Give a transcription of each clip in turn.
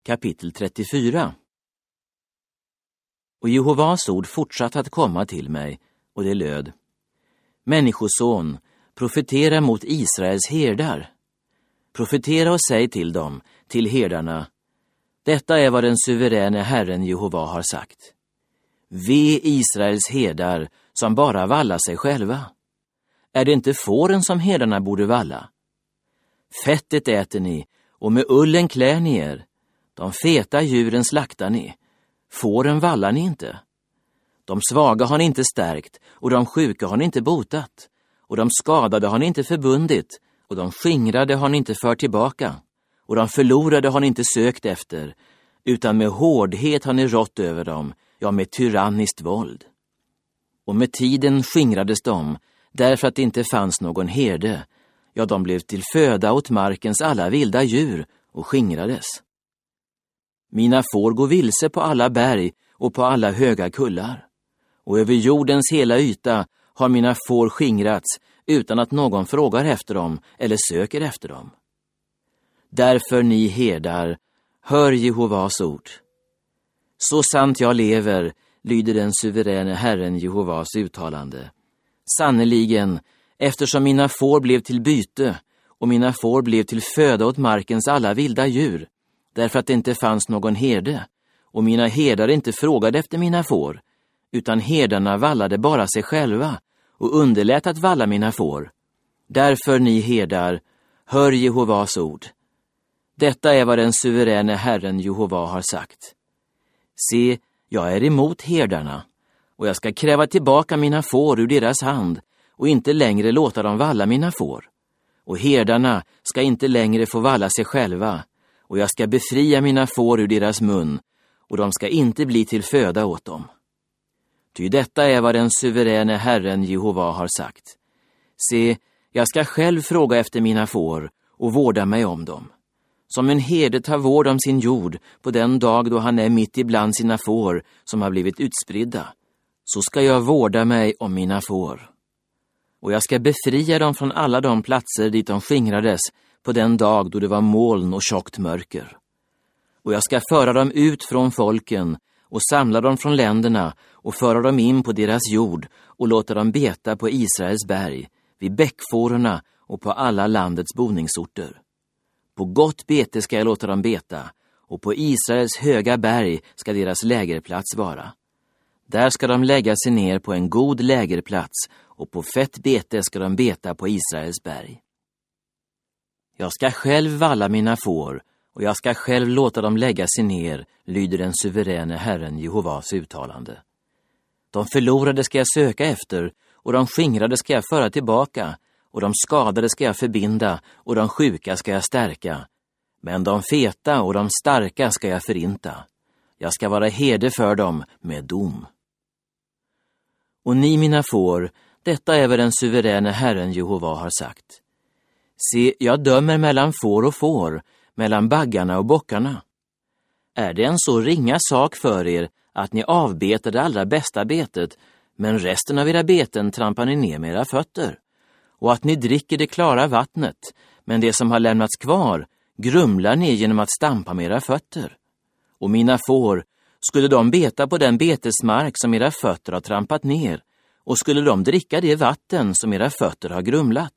kapitel 34. Och Jehovas ord fortsatte att komma till mig, och det löd: Människoson, profetera mot Israels herdar. Profetera och säg till dem, till herdarna: Detta är vad den suveräne Herren Jehova har sagt. Ve Israels herdar som bara vallar sig själva. Är det inte fåren som herdarna borde valla? Fettet äter ni, och med ullen klär ni er. De feta djuren slaktar ni. Fåren vallar ni inte. De svaga har ni inte stärkt, och de sjuka har ni inte botat. Och de skadade har ni inte förbundit, och de skingrade har ni inte fört tillbaka. Och de förlorade har ni inte sökt efter, utan med hårdhet har ni rått över dem, ja, med tyranniskt våld. Och med tiden skingrades de, därför att det inte fanns någon herde. Ja, de blev till föda åt markens alla vilda djur och skingrades. Mina får går vilse på alla berg och på alla höga kullar. Och över jordens hela yta har mina får skingrats utan att någon frågar efter dem eller söker efter dem. Därför ni herdar, hör Jehovas ord. Så sant jag lever, lyder den suveräne Herren Jehovas uttalande. Sannoliken, eftersom mina får blev till byte och mina får blev till föda åt markens alla vilda djur, därför att det inte fanns någon herde, och mina herdar inte frågade efter mina får, utan herdarna vallade bara sig själva och underlät att valla mina får. Därför ni herdar, hör Jehovas ord. Detta är vad den suveräne Herren Jehova har sagt. Se, jag är emot herdarna, och jag ska kräva tillbaka mina får ur deras hand och inte längre låta dem valla mina får. Och herdarna ska inte längre få valla sig själva, och jag ska befria mina får ur deras mun, och de ska inte bli till föda åt dem. Ty detta är vad den suveräne Herren Jehova har sagt. Se, jag ska själv fråga efter mina får och vårda mig om dem. Som en herde tar vård om sin jord på den dag då han är mitt ibland sina får som har blivit utspridda, så ska jag vårda mig om mina får. Och jag ska befria dem från alla de platser dit de skingrades på den dag då det var moln och tjockt mörker. Och jag ska föra dem ut från folken och samla dem från länderna och föra dem in på deras jord och låta dem beta på Israels berg, vid bäckfårorna och på alla landets boningsorter. På gott bete ska jag låta dem beta, och på Israels höga berg ska deras lägerplats vara. Där ska de lägga sig ner på en god lägerplats, och på fett bete ska de beta på Israels berg. Jag ska själv valla mina får, och jag ska själv låta dem lägga sig ner, lyder den suveräne Herren Jehovas uttalande. De förlorade ska jag söka efter, och de skingrade ska jag föra tillbaka, och de skadade ska jag förbinda, och de sjuka ska jag stärka. Men de feta och de starka ska jag förinta. Jag ska vara herde för dem med dom. Och ni mina får, detta är vad den suveräne Herren Jehova har sagt. Se, jag dömer mellan får, mellan baggarna och bockarna. Är det en så ringa sak för er att ni avbetar det allra bästa betet, men resten av era beten trampar ni ner med era fötter? Och att ni dricker det klara vattnet, men det som har lämnats kvar grumlar ni genom att stampa med era fötter. Och mina får, skulle de beta på den betesmark som era fötter har trampat ner, och skulle de dricka det vatten som era fötter har grumlat?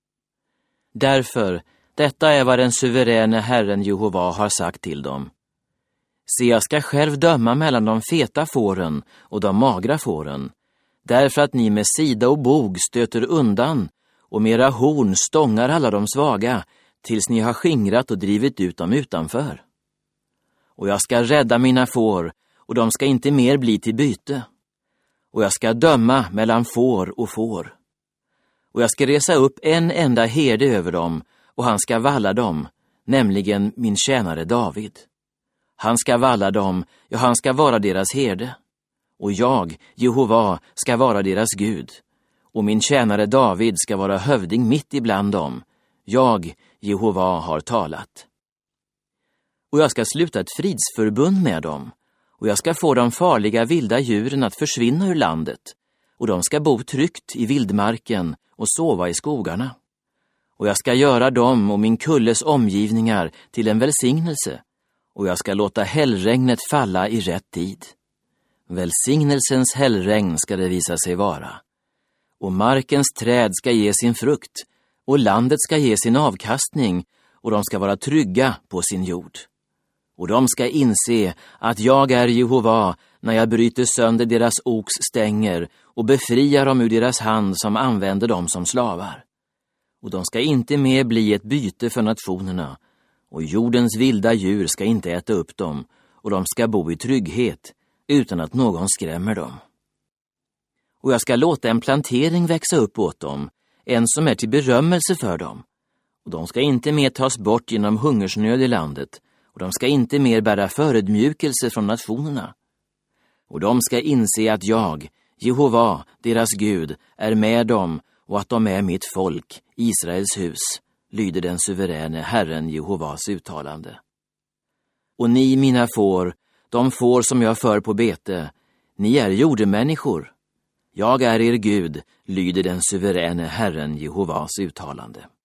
Därför, detta är vad den suveräne Herren Jehova har sagt till dem. Se, jag ska själv döma mellan de feta fåren och de magra fåren, därför att ni med sida och bog stöter undan, och med era horn stångar alla de svaga, tills ni har skingrat och drivit ut dem utanför. Och jag ska rädda mina får, och de ska inte mer bli till byte. Och jag ska döma mellan får och får. Och jag ska resa upp en enda herde över dem, och han ska valla dem, nämligen min tjänare David. Han ska valla dem, ja, han ska vara deras herde. Och jag, Jehova, ska vara deras Gud. Och min tjänare David ska vara hövding mitt ibland dem. Jag, Jehova, har talat. Och jag ska sluta ett fridsförbund med dem, och jag ska få de farliga vilda djuren att försvinna ur landet, och de ska bo tryggt i vildmarken och sova i skogarna. Och jag ska göra dem och min kulles omgivningar till en välsignelse, och jag ska låta hällregnet falla i rätt tid. Välsignelsens hällregn ska det visa sig vara. Och markens träd ska ge sin frukt, och landet ska ge sin avkastning, och de ska vara trygga på sin jord. Och de ska inse att jag är Jehova när jag bryter sönder deras oks stänger och befriar dem ur deras hand som använder dem som slavar. Och de ska inte mer bli ett byte för nationerna, och jordens vilda djur ska inte äta upp dem, och de ska bo i trygghet utan att någon skrämmer dem. Och jag ska låta en plantering växa upp åt dem, en som är till berömmelse för dem. Och de ska inte mer tas bort genom hungersnöd i landet, och de ska inte mer bära förödmjukelse från nationerna. Och de ska inse att jag, Jehova, deras Gud, är med dem och att de är mitt folk, Israels hus, lyder den suveräne Herren Jehovas uttalande. Och ni, mina får, de får som jag för på bete, ni är jordemänniskor. Jag är er Gud, lyder den suveräne Herren Jehovas uttalande.